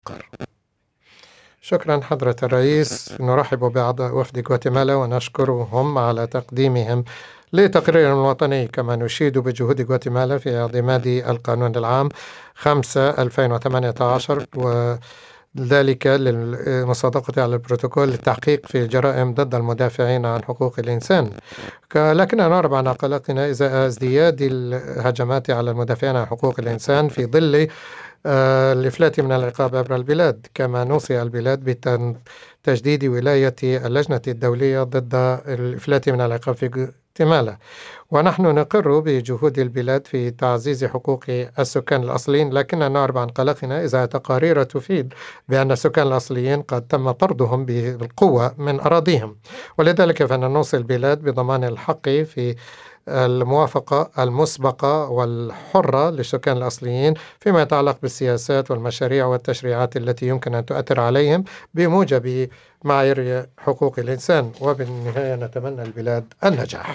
شكرا حضرة الرئيس. نرحب بأعضاء وفد غواتيمالا ونشكرهم على تقديمهم لتقرير الوطني، كما نشيد بجهود غواتيمالا في اعتماد القانون العام 5/2018 وذلك للمصادقة على البروتوكول للتحقيق في الجرائم ضد المدافعين عن حقوق الإنسان. لكننا نعرب عن قلقنا إزاء ازدياد الهجمات على المدافعين عن حقوق الإنسان في ظل الإفلات من العقاب عبر البلاد، كما نوصي البلاد بتجديد ولاية اللجنة الدولية ضد الإفلات من العقاب في غواتيمالا. ونحن نقر بجهود البلاد في تعزيز حقوق السكان الأصليين، لكننا نعرب عن قلقنا إذا تقارير تفيد بأن السكان الأصليين قد تم طردهم بالقوة من أراضيهم، ولذلك فنوصي البلاد بضمان الحق في الموافقة المسبقة والحرة للسكان الأصليين فيما يتعلق بالسياسات والمشاريع والتشريعات التي يمكن أن تؤثر عليهم بموجب معايير حقوق الإنسان. وبالنهاية نتمنى البلاد النجاح.